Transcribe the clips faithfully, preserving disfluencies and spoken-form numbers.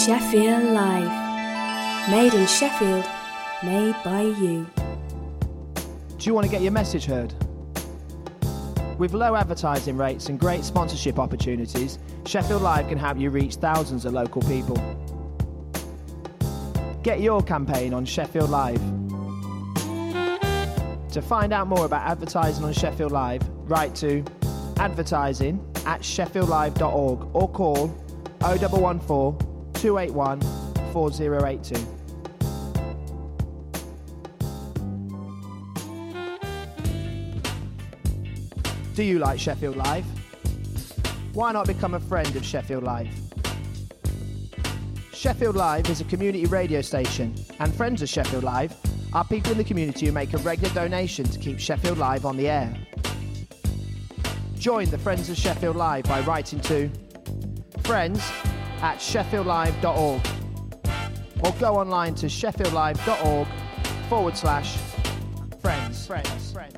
Sheffield Live. Made in Sheffield, made by you. Do you want to get your message heard? With low advertising rates and great sponsorship opportunities, Sheffield Live can help you reach thousands of local people. Get your campaign on Sheffield Live. To find out more about advertising on Sheffield Live, write to advertising at sheffield live dot org or call oh one one four, two eight one, four oh eight two. Do you like Sheffield Live? Why not become a friend of Sheffield Live? Sheffield Live is a community radio station, and friends of Sheffield Live are people in the community who make a regular donation to keep Sheffield Live on the air. Join the Friends of Sheffield Live by writing to friends at sheffield live dot org or go online to sheffield live dot org forward slash friends. Friends. Friends.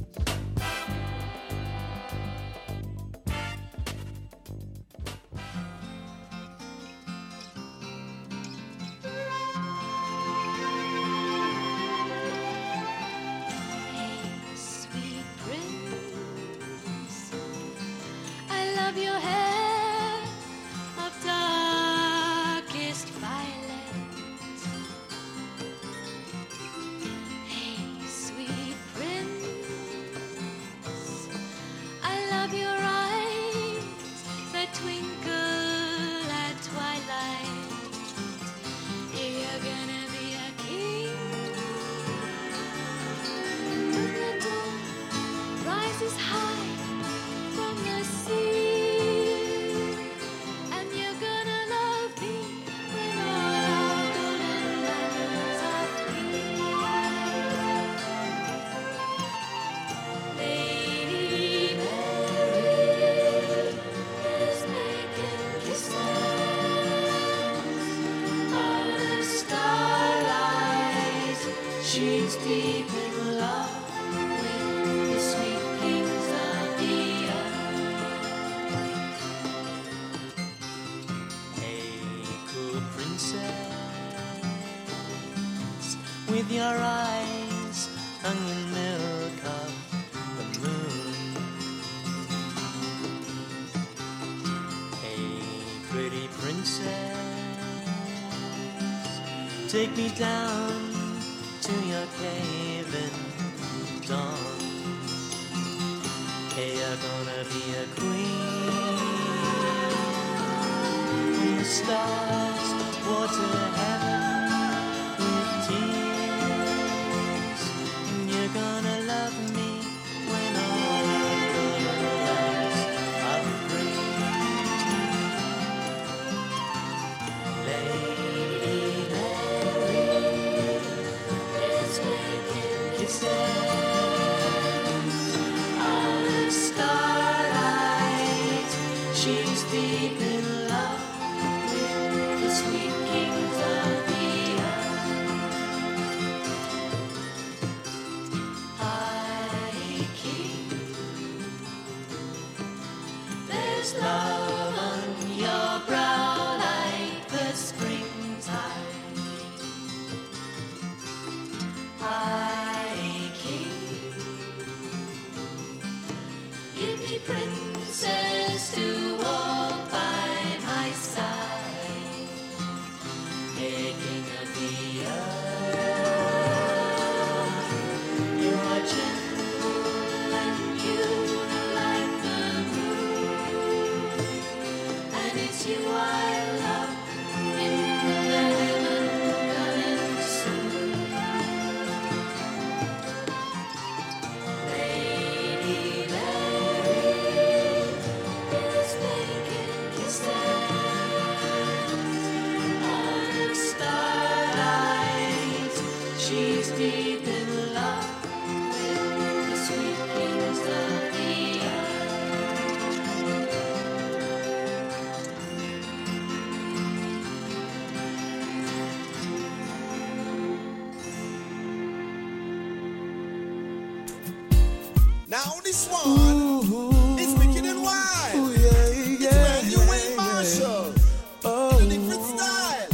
With your eyes hung in milk of the moon. Hey, pretty princess, take me down to your cave in dawn. Hey, you're gonna be a queen. When the stars water heaven with tears, gonna love me when all the colors are free. Lady Mary is making kisses on the starlight. She's deep in love with the sweet kings of the love on your brow like the springtime. High King, give me princess to walk by my side. Hey, King of the earth, you are gentle and you like the moon. It's you I love in the heaven coming soon. Lady Mary is making kisses on starlight. She's deep in love with the sweet kings of the Now this one ooh, is wicked and wild. Ooh, yeah, yeah, it's when you ain't Marshall. Oh, a different style.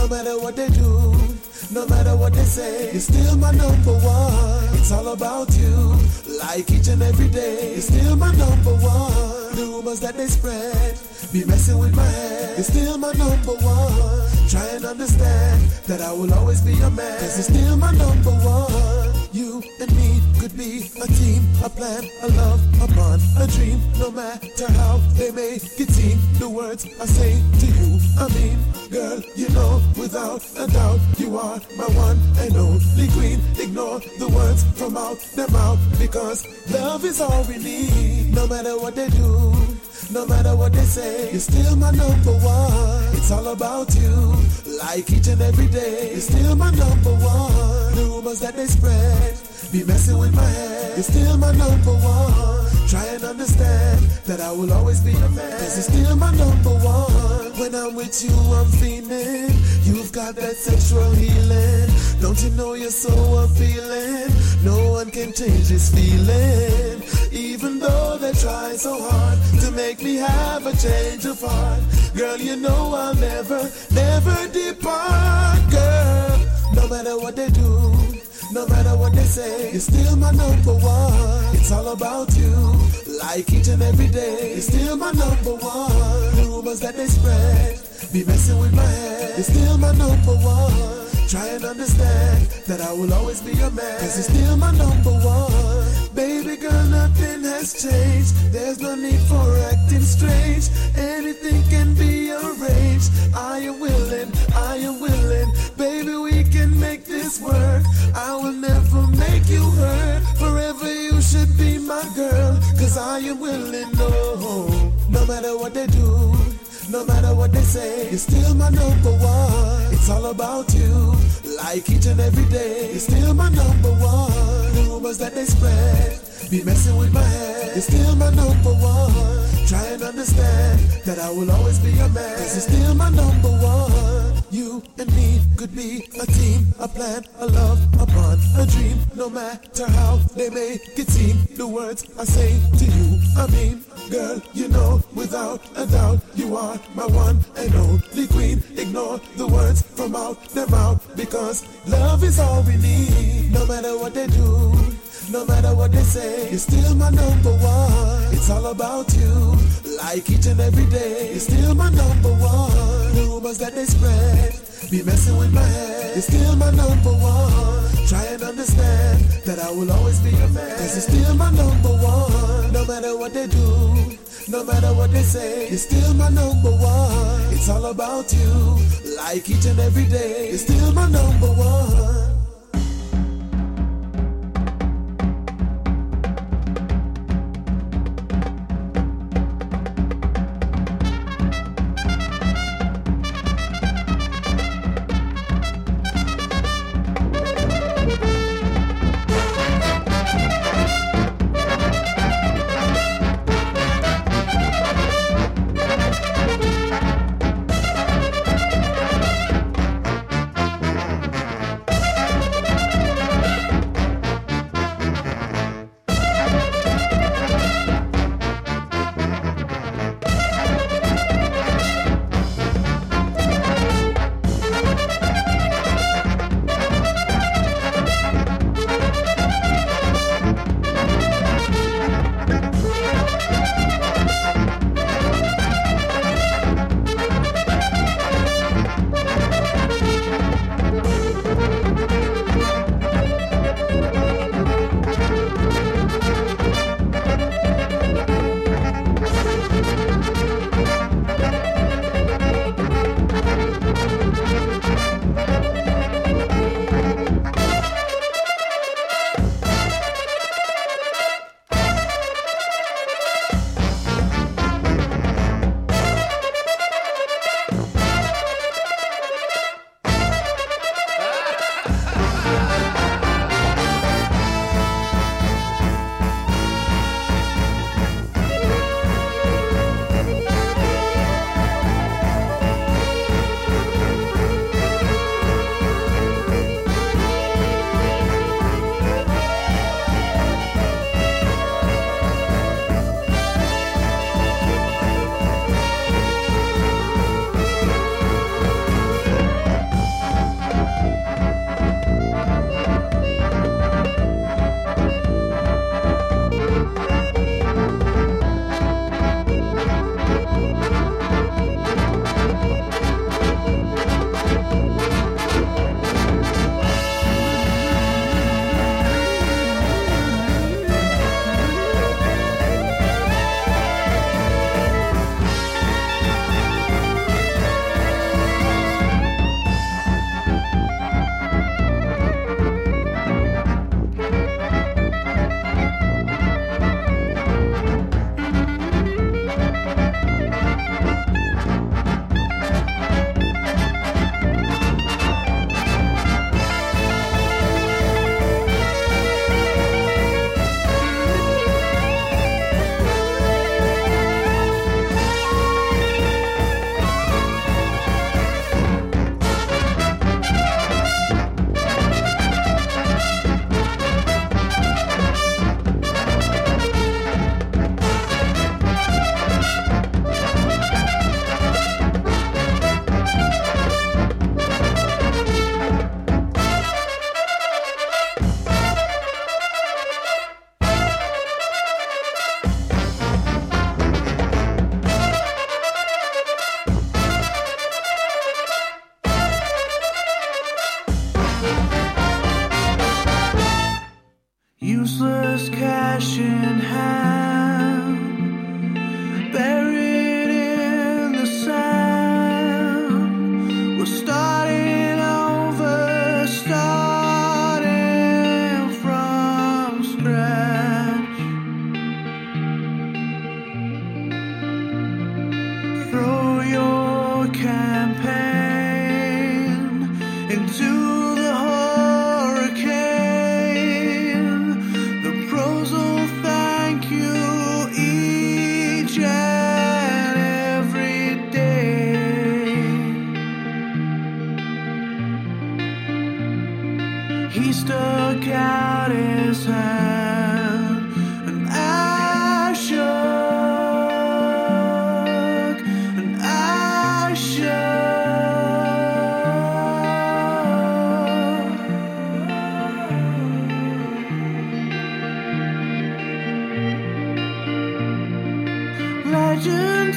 No matter what they do, no matter what they say, you're still my number one. It's all about you, like each and every day. You're still my number one. The rumors that they spread be messing with my head. You're still my number one. Try and understand that I will always be your man, cause you're still my number one. You and me could be a team, a plan, a love, a bond, a dream. No matter how they make it seem, the words I say to you, I mean, girl, you know, without a doubt, you are my one and only queen. Ignore the words from out their mouth, because love is all we need. No matter what they do, no matter what they say, you're still my number one. It's all about you, like each and every day. You're still my number one. The rumors that they spread be messing with my head. You're still my number one. Try and understand that I will always be your man, cause you're still my number one. When I'm with you, I'm feeling. You've got that sexual healing. Don't you know you're so appealing? No one can change this feeling, even though they try so hard to make me have a change of heart. Girl, you know I'll never, never depart, girl. No matter what they do, no matter what they say, you're still my number one. It's all about you, like each and every day. You're still my number one. The rumors that they spread be messing with my head. You're still my number one. Try and understand that I will always be your man, cause you're still my number one. Baby girl, nothing has changed. There's no need for acting strange. Anything can be arranged. I am willing, I am willing. Baby, we can make this work. I will never make you hurt. Forever you should be my girl, cause I am willing, no. No matter what they do, no matter what they say, you're still my number one. It's all about you, like each and every day. You're still my number one. The rumors that they spread be messing with my head. You're still my number one. Try and understand that I will always be your man, cause you're still my number one. You and me could be a team, a plan, a love, a bond, a dream. No matter how they make it seem, the words I say to you, I mean, girl, you know, without a doubt, you are my one and only queen. Ignore the words from out their mouth, because love is all we need. No matter what they do, no matter what they say, you're still my number one. It's all about you, like each and every day. You're still my number one. The rumors that they spread be messing with my head. You're still my number one. Try and understand that I will always be your man, cause you're still my number one. No matter what they do, no matter what they say, you're still my number one. It's all about you, like each and every day. You're still my number one.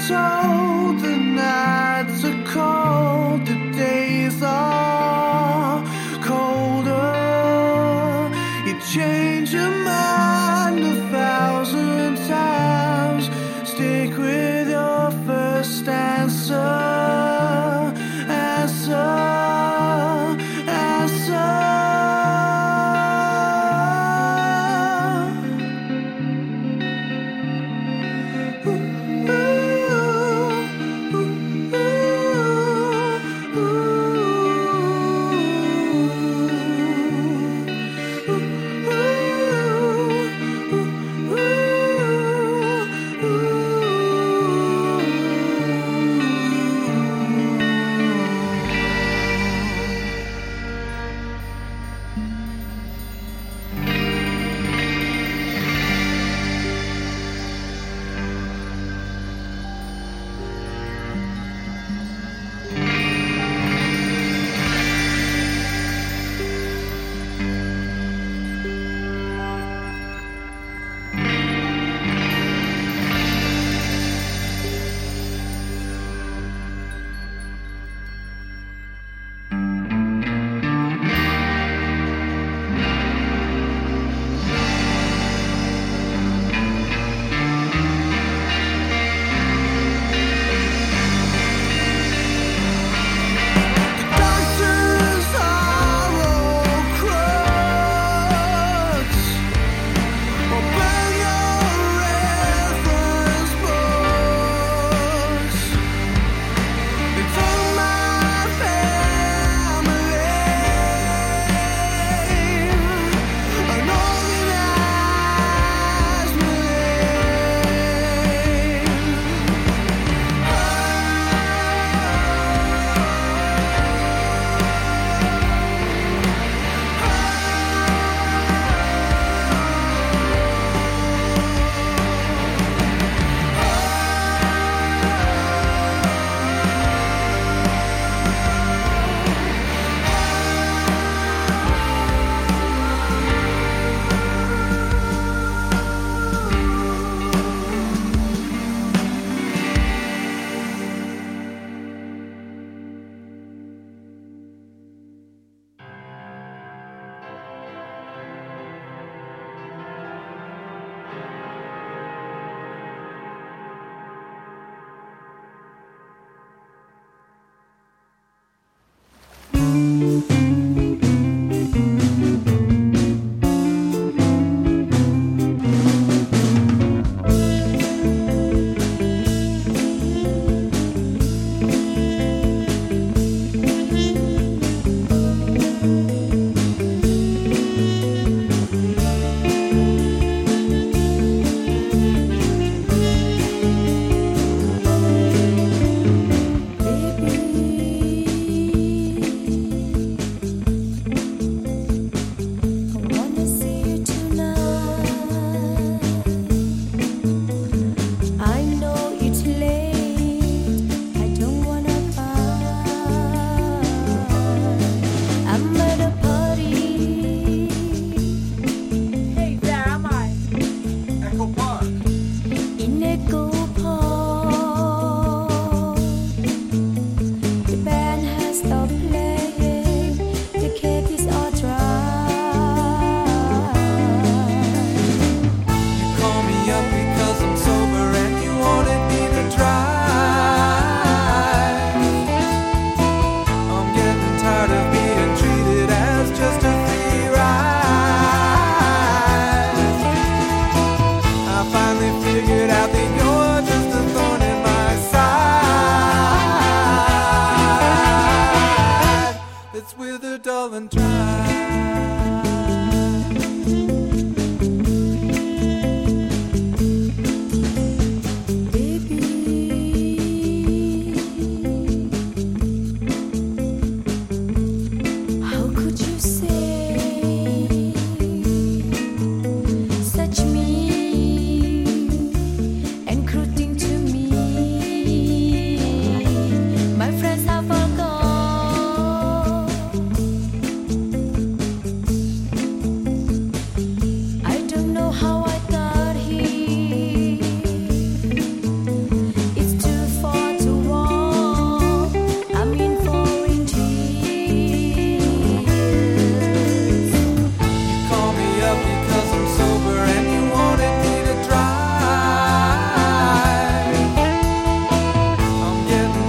told the nights are cold, the days are colder. You change your mind a thousand times. Stick with your first answer. Answer. Answer. Ooh.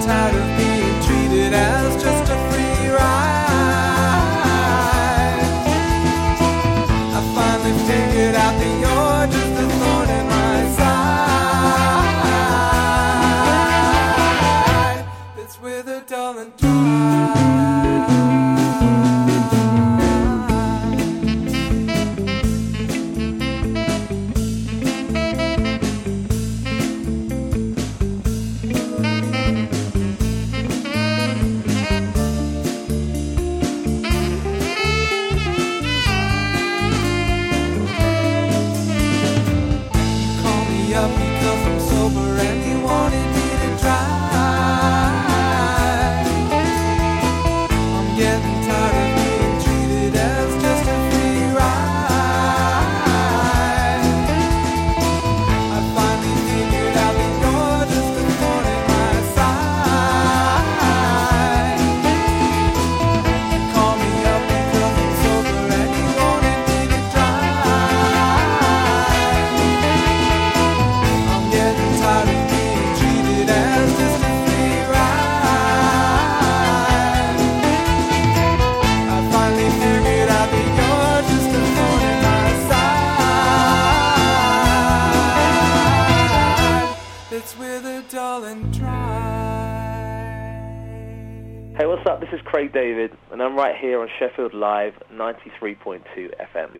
tired of being treated as just a free ride. I finally figured out that you're just a thorn in my side. It's with a dull and dry. Hey, what's up? This is Craig David, and I'm right here on Sheffield Live ninety-three point two F M.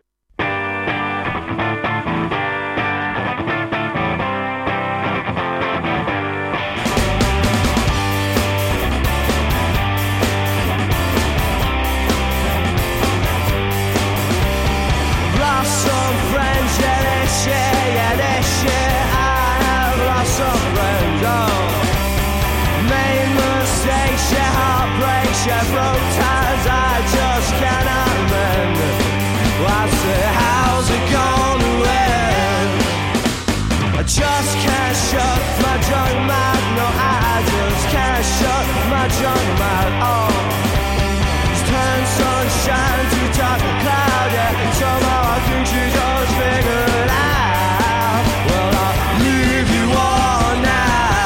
Lost some friends, yeah, they share, yeah, they share. I have lost some friends, oh. Made mistakes, yeah, heartbreaks, yeah, broke ties I just cannot mend. Well, I say, how's it gonna end? I just can't shut my junk mouth, no, I just can't shut my junk mouth, oh. Just turn sunshine to dark cloud, yeah, somehow I think she just figured it out. Well, I'll leave you all now.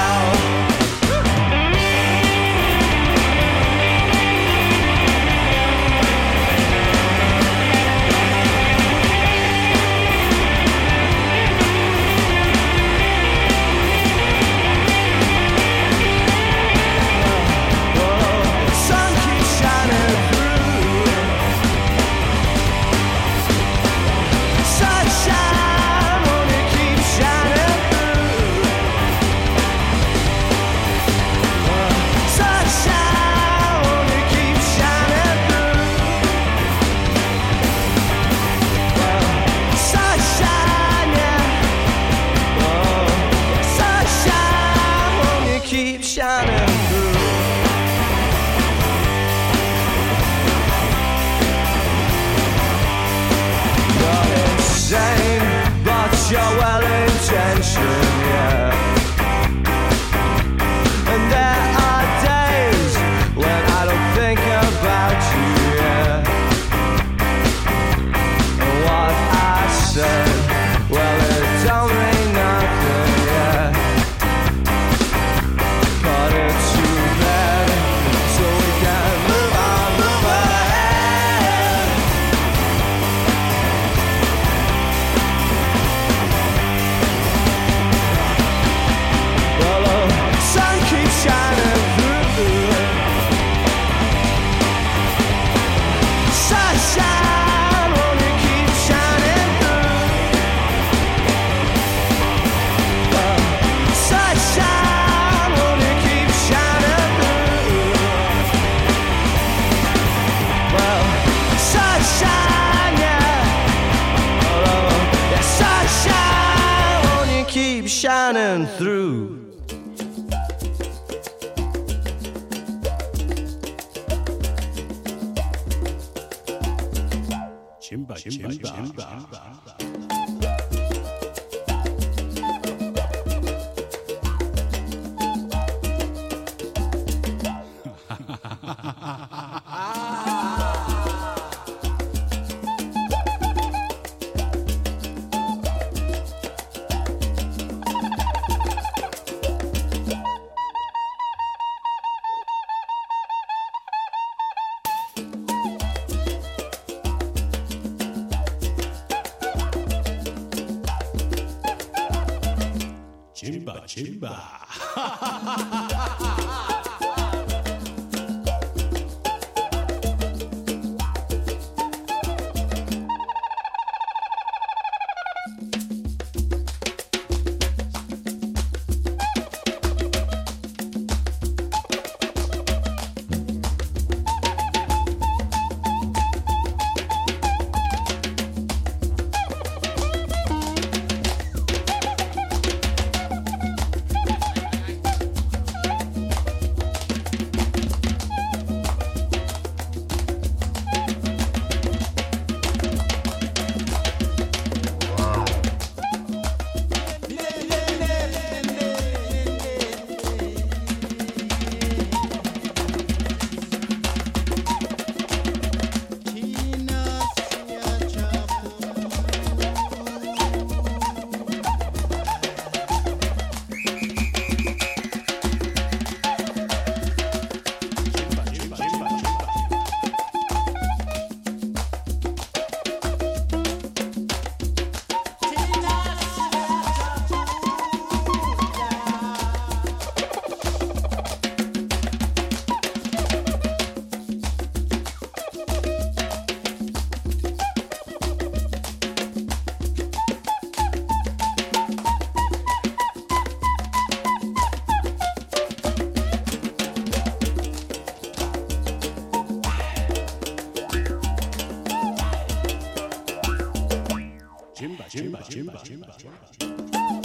You're well intentioned, yeah. And there are days when I don't think about you, yeah. And what I said, well, it don't mean nothing, yeah. But it's too bad, so we can move on, move ahead. Sun keeps shining through. Sunshine, won't you keep shining through? Uh, sunshine, won't you keep shining through? Well, sunshine, yeah. Oh, yeah, sunshine, won't you keep shining through? Chimba, chimba, chimba. chimba, chimba. Chimba, chimba, chimba, chimba.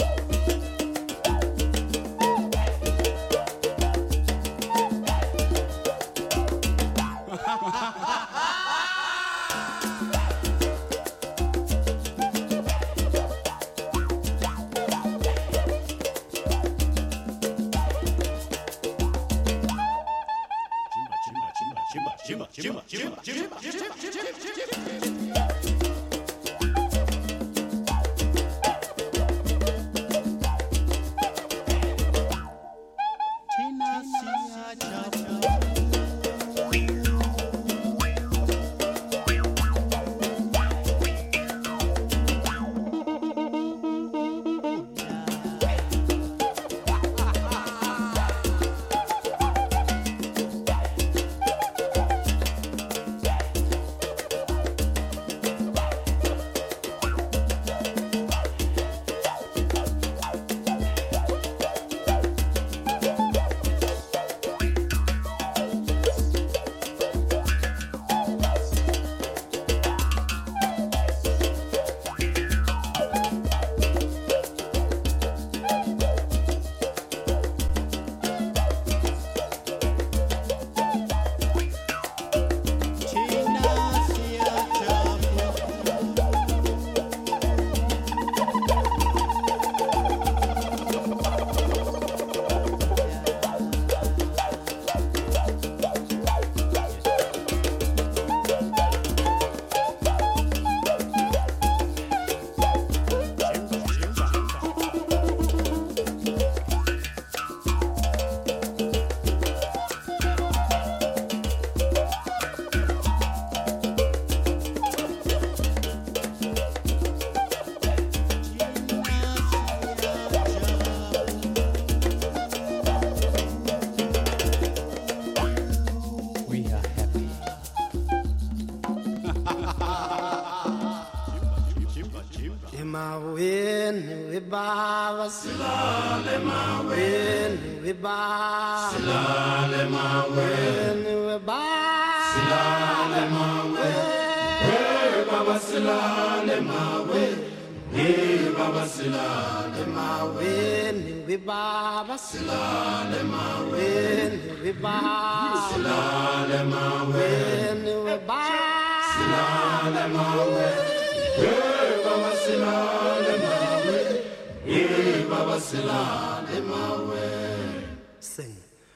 Sing.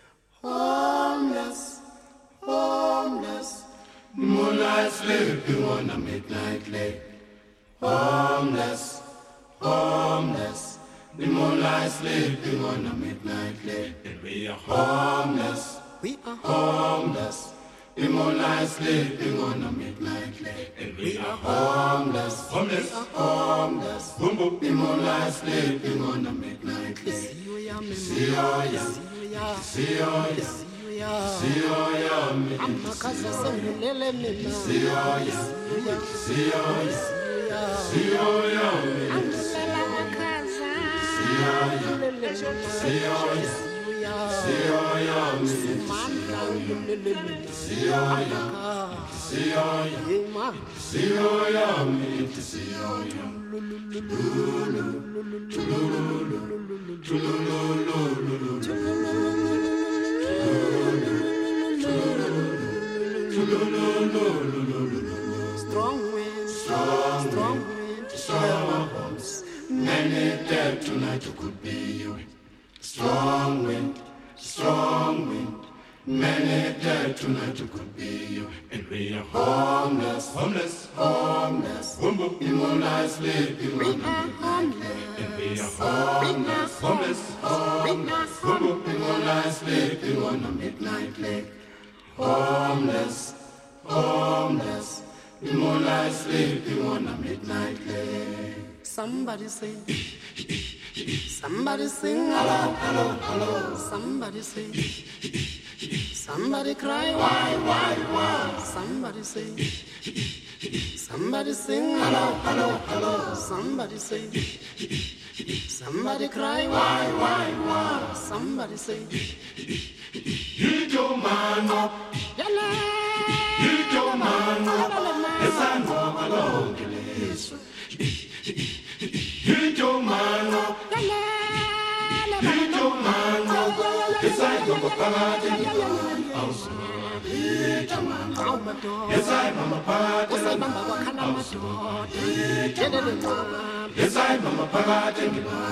Homeless, homeless, moonlight sleeping on a midnight lake. Homeless, homeless, the moonlight sleeping on a midnight lake. And we are homeless, we are homeless, the moonlight sleeping on a midnight lake. And we are homeless, homeless, homeless, boom boom, the moonlight sleeping on a midnight lake. Isiyo yami, isiyo yami, amakaza sengilele mina. Isiyo yami, angilela amakaza. Isiyo yami, sumanda ngilele mina. Isiyo yami, isiyo yami. Strong wind, strong, strong wind, strong winds. Many dead tonight who could be you. Strong wind, strong wind. Many dead tonight who could be you. And we are homeless, homeless, homeless. Boom boom, in moonlight sleeping. We are homeless. And we are homeless, homeless, homeless. Boom boom, in moonlight sleeping on a midnight lake. Homeless, homeless. In moonlight sleeping on a midnight lake. Somebody say, somebody sing, hello, hello, hello. Somebody say, somebody cry, why, why, why? Somebody say, somebody sing, hello, hello, hello. Somebody say, somebody cry, why, why, why? Somebody say, you don't man up, you don't man up, yes I know alone, you don't man up, you don't man up, yes I know alone. Yes, I'm a party. Yes, I'm a party.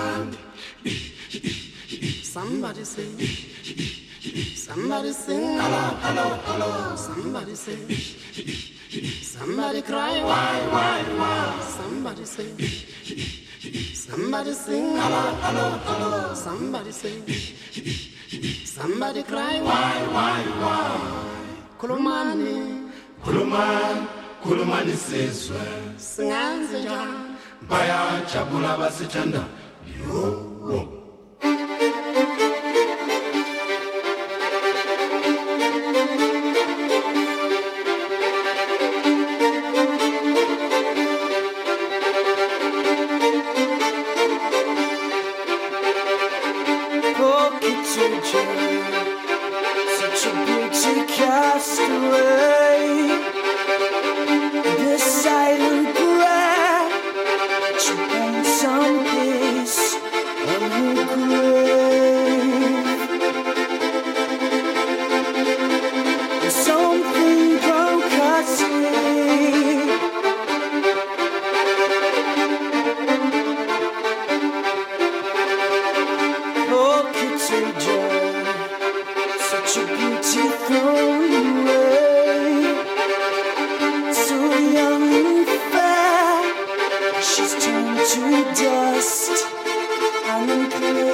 Somebody sing. Somebody sing. Hello, hello, hello. Somebody sing. Somebody cry. Why, why, why? Somebody sing. Somebody sing. Hello, hello, hello. Somebody sing. Somebody cry. Why, why, why? Kulumani, Kuluman, Kulumani sizwe. Singanze njani? Bayajabula basithanda. Yo. Such a beauty cast away. This silent prayer to find some peace on her grave. Something broke her sleep. Oh, Kitty Joe, such a beauty thrown away. So young and fair, she's turned to dust and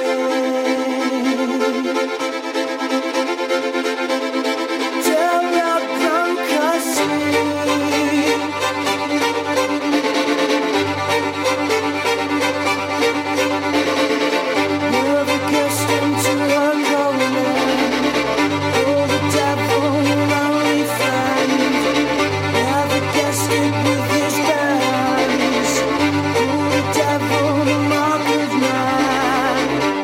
clay. Terror broke her sleep. Never guessed into her calling. Oh, the devil, your only friend. Never guessed it with his bands. Oh, the devil, the mark of man.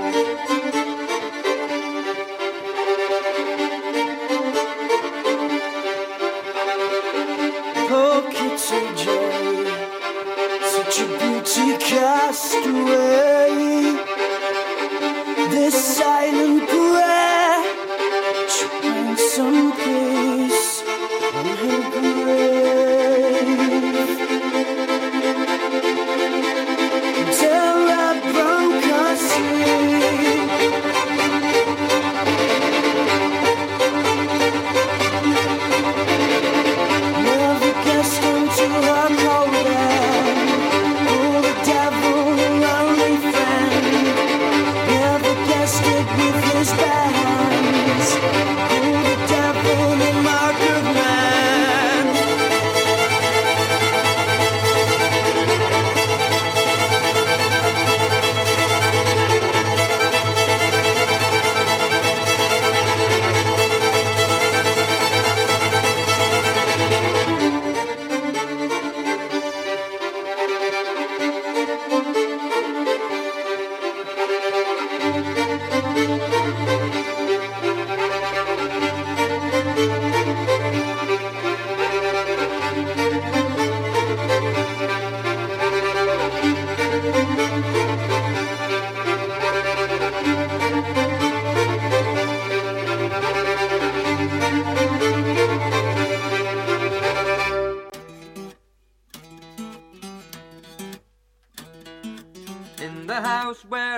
Oh, Kitty Joe, such a beauty cast away. This silent prayer to find some peace on her grave. Terror broke her sleep. Never guessed into her cold end. Oh, the devil, the lonely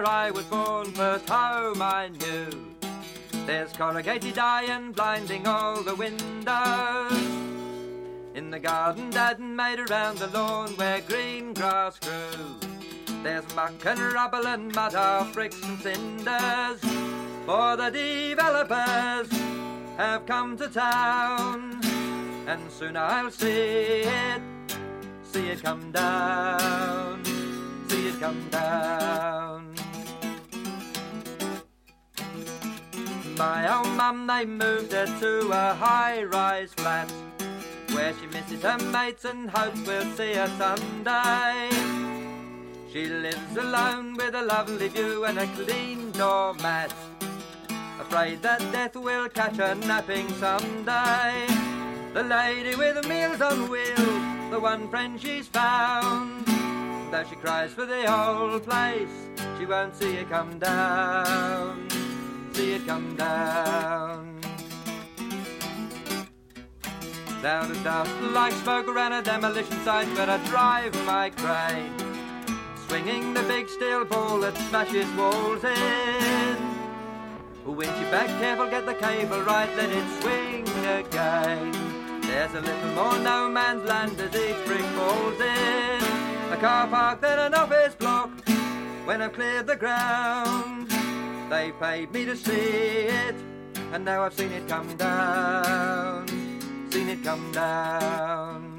I was born, first home I knew. There's corrugated iron blinding all the windows. In the garden Dad made around the lawn where green grass grew. There's muck and rubble and mud, half bricks and cinders. For the developers have come to town, and soon I'll see it, see it come down, see it come down. My old mum, they moved her to a high-rise flat where she misses her mates and hopes we'll see her Sunday. She lives alone with a lovely view and a clean doormat, afraid that death will catch her napping someday. The lady with the meals on wheels, the one friend she's found, though she cries for the old place, she won't see it come down, see it come down. Down to dust like smoke around a demolition site where I drive my crane, swinging the big steel ball that smashes walls in. When you back careful, get the cable right, let it swing again. There's a little more no man's land as each brick falls in. A car park, then an office block. When I've cleared the ground, they paid me to see it, and now I've seen it come down, seen it come down.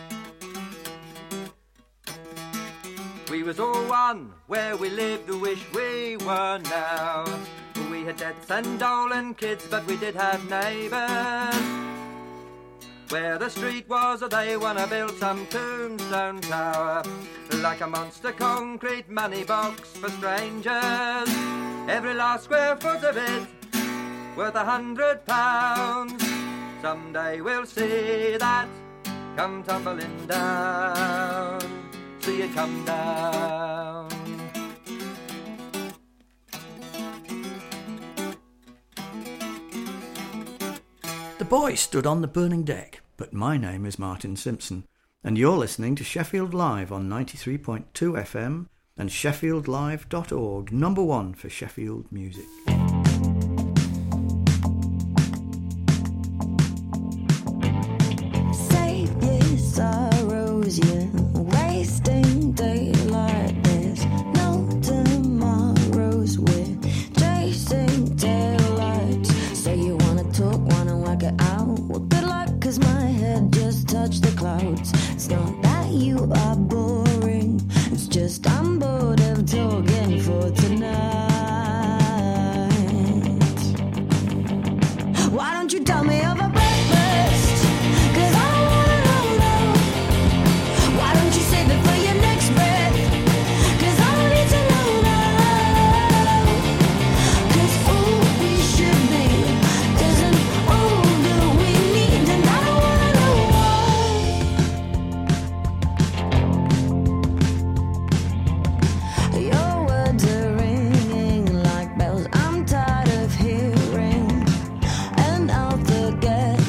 We was all one where we lived, who wish we were now. We had debts and Dolan kids, but we did have neighbours. Where the street was, they wanna build some tombstone tower, like a monster concrete money box for strangers. Every last square foot of it worth a hundred pounds. Someday we'll see that come tumbling down, see it come down. The boy stood on the burning deck, but my name is Martin Simpson, and you're listening to Sheffield Live on ninety-three point two F M and sheffield live dot org, number one for Sheffield music. Save your sorrows, you're wasting daylight. There's no tomorrows, we're chasing taillights. Say you wanna talk, wanna work it out. Well, good luck, cause my head just touched the clouds. It's not that you are boring, it's just I'm bored of talking for tonight. Why don't you tell me over breakfast? Cause I don't wanna know now. Why don't you save it for your next breath? Cause I don't need to know now. Cause all we should be isn't all that we need, and I don't wanna know why. Your words are ringing like bells I'm tired of hearing, and I'll forget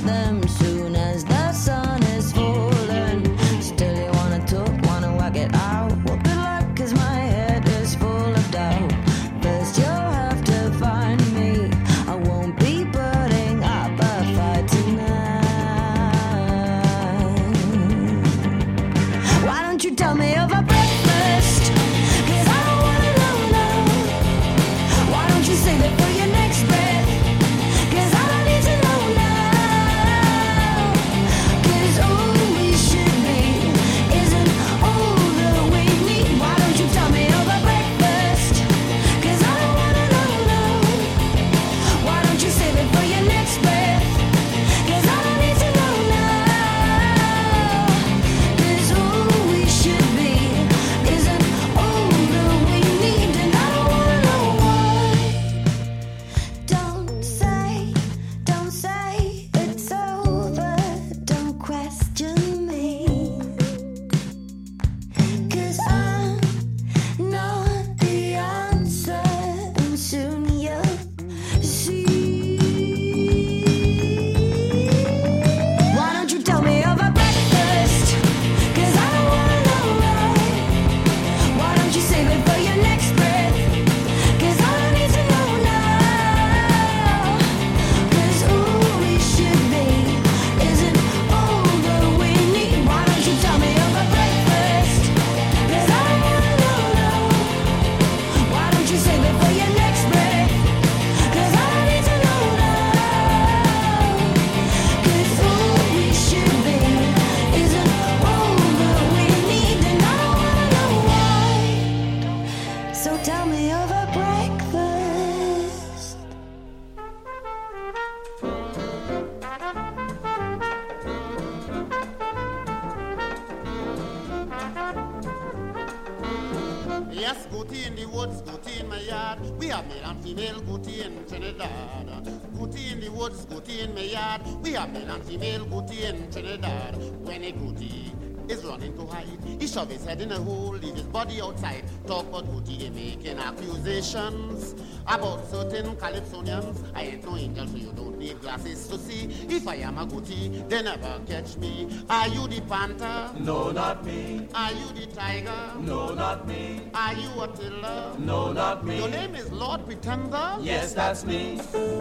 Yes, Gooty in the woods, Gooty in my yard. We have male and female Gooty in Trinidad. Gooty in the woods, Gooty in my yard. We have male and female Gooty in Trinidad. When a Gooty is running to hide, he shove his head in a hole, leave his body outside. Talk about Gooty, they making accusations about certain Calypsonians. I ain't no angel, so you don't need glasses to see. If I am a Gooty, they never catch me. Are you the panther? No, not me. Are you the tiger? No, not me. Are you Attila? No, not me. Your name is Lord Pretender? Yes, that's me.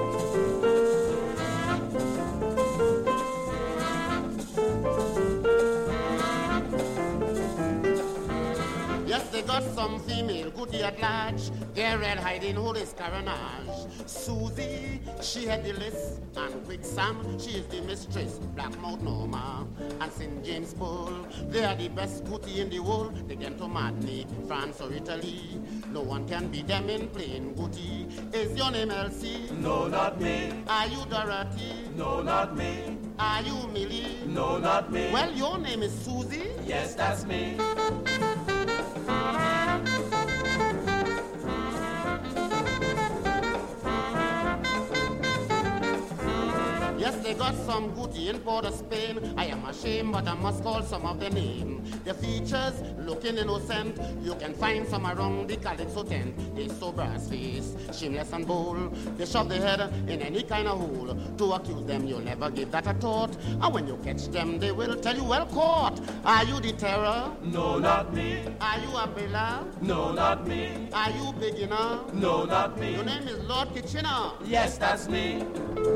Yes, they got some female Gooty at large. They're red hiding who is Caranage. Susie, she had the list. And Quick Sam, she is the mistress. Blackmouth Norma and Saint James Paul. They are the best Gooty in the world. They get to Madney, France or Italy. No one can beat them in plain Gooty. Is your name Elsie? No, not me. Are you Dorothy? No, not me. Are you Millie? No, not me. Well, your name is Susie? Yes, that's me. Yes, they got some Gooty in Port of Spain. I am ashamed, but I must call some of the name. Their features looking innocent. You can find some around the Calypso tent. They so brass face, shameless and bold. They shove their head in any kind of hole. To accuse them, you'll never give that a thought. And when you catch them, they will tell you, well caught. Are you the terror? No, not me. Are you a Bella? No, not me. Are you beginner? No, not me. Your name is Lord Kitchener? Yes, that's me.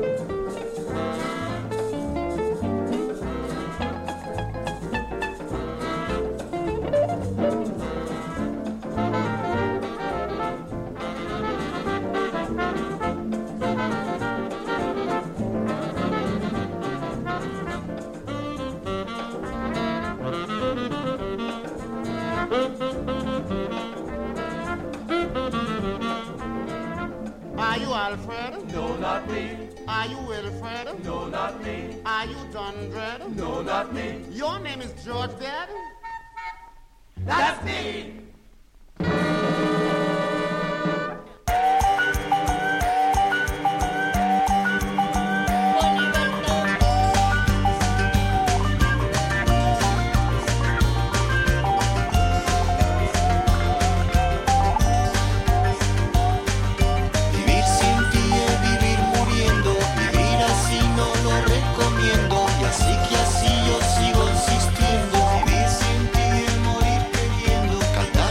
Are you Alfred? No, not me. Are you Wilfred? No, not me. Are you Dundred? No, not me. Your name is George Dad? That's me. Así que así yo sigo insistiendo. Vivir sin ti es morir queriendo. Cantar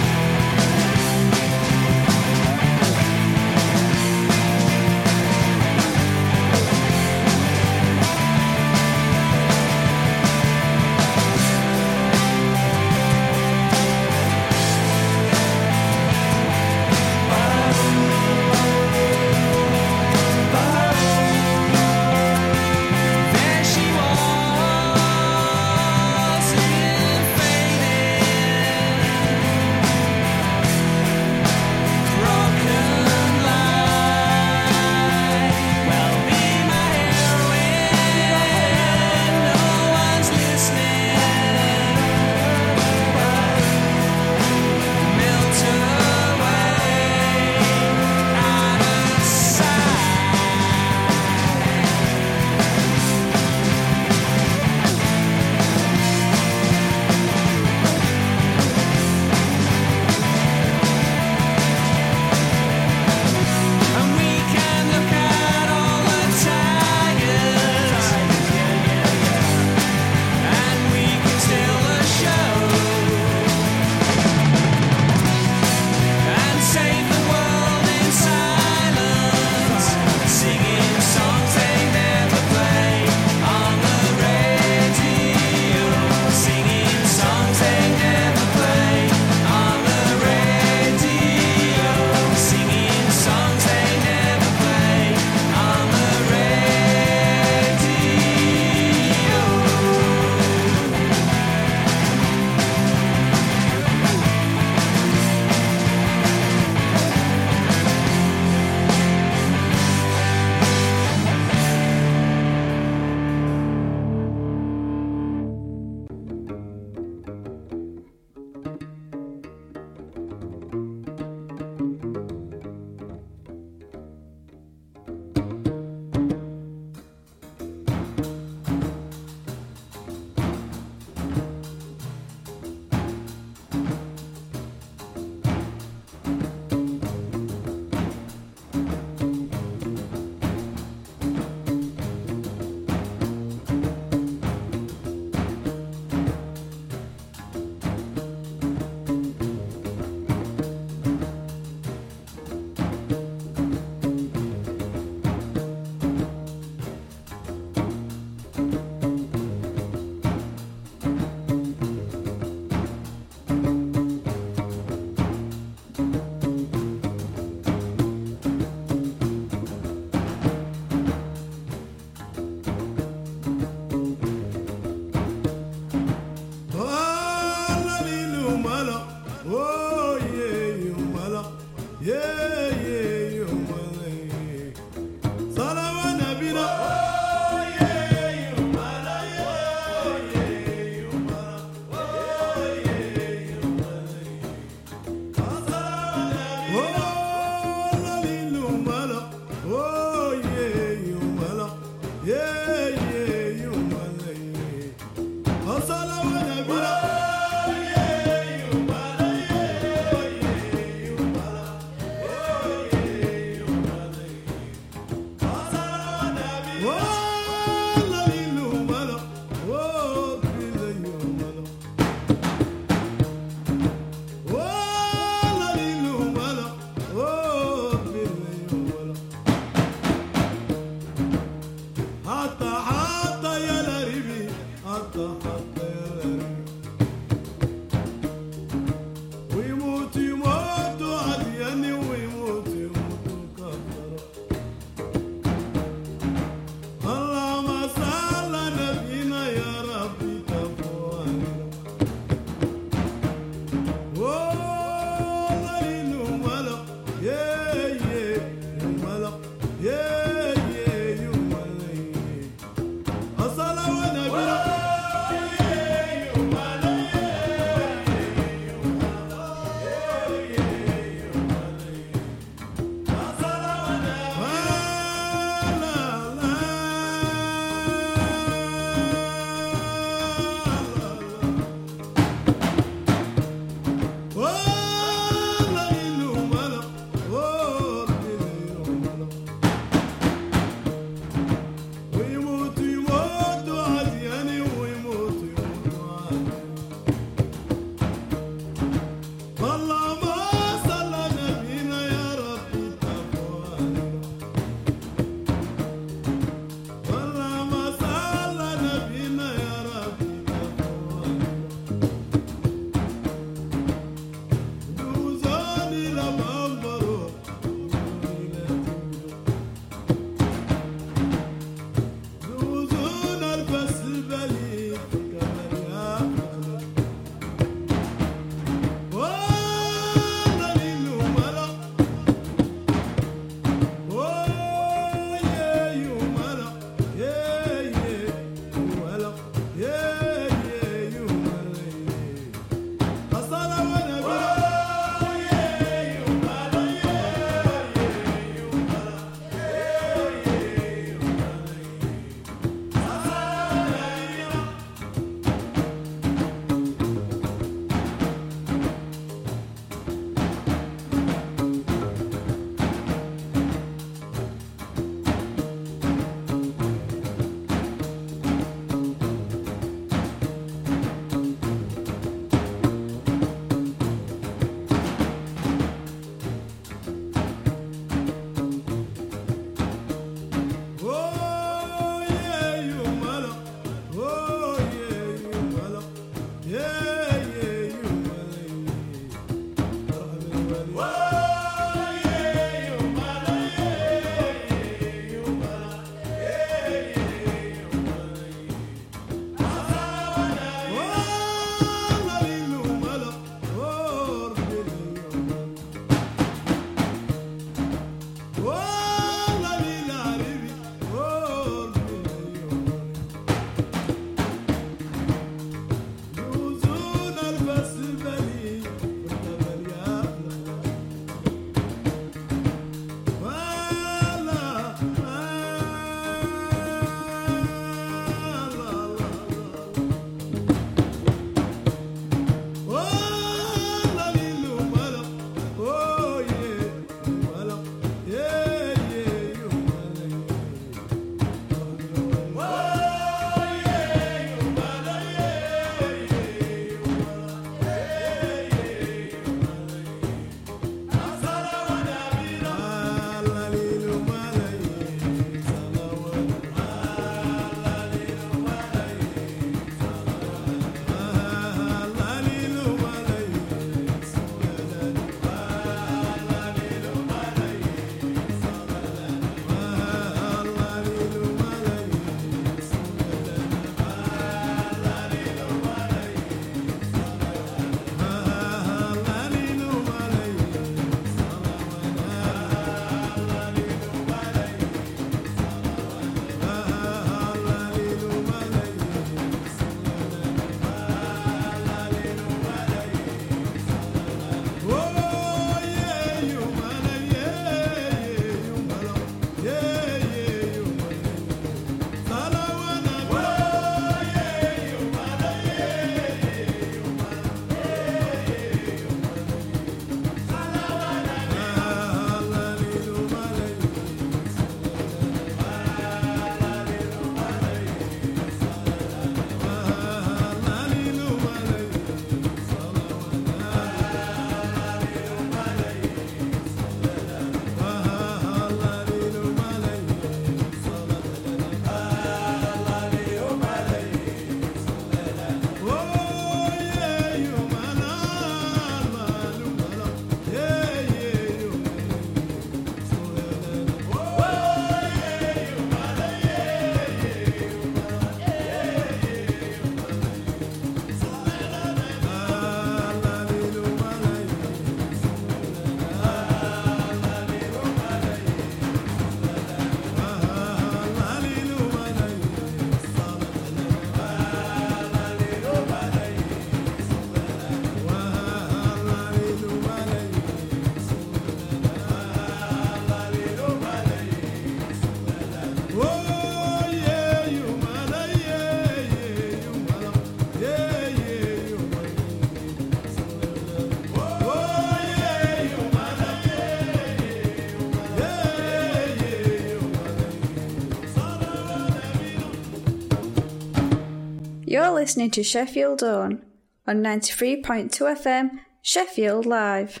listening to Sheffield On on ninety-three point two F M, Sheffield Live.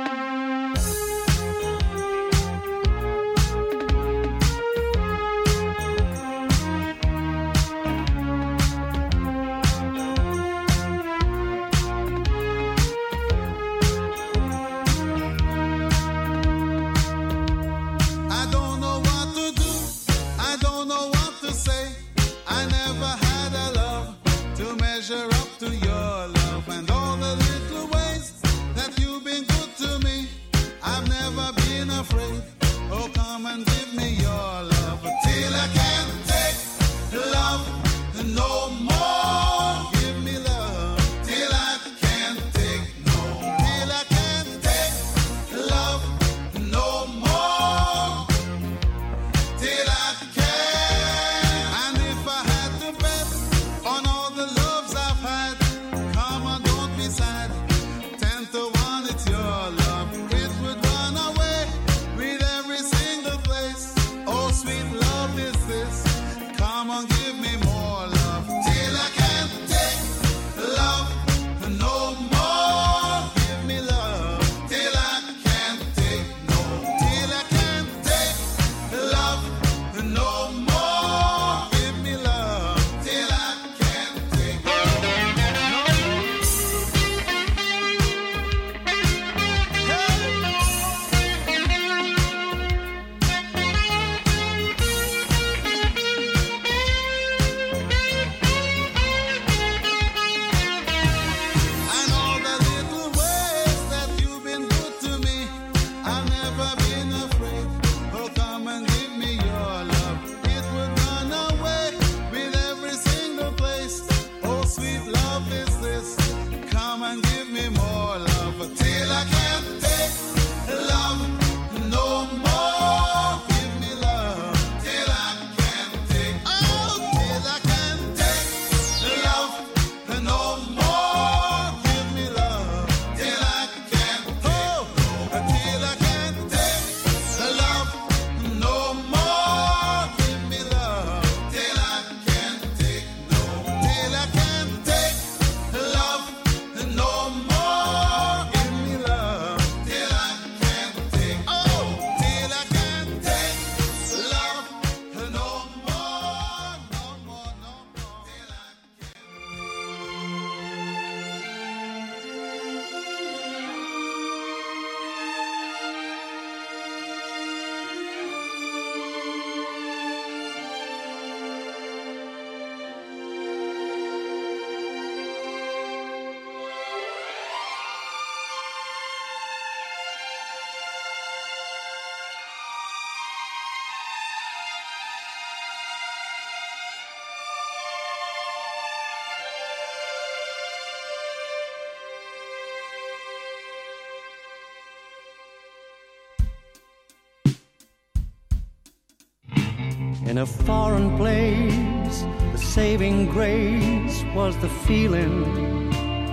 In a foreign place, the saving grace was the feeling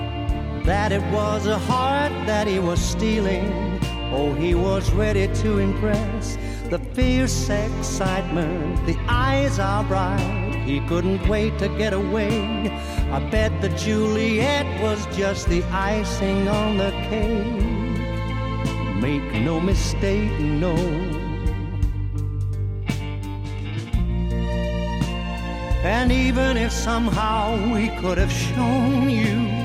that it was a heart that he was stealing. Oh, he was ready to impress. The fierce excitement, the eyes are bright. He couldn't wait to get away. I bet that Juliet was just the icing on the cake. Make no mistake, no. And even if somehow we could have shown you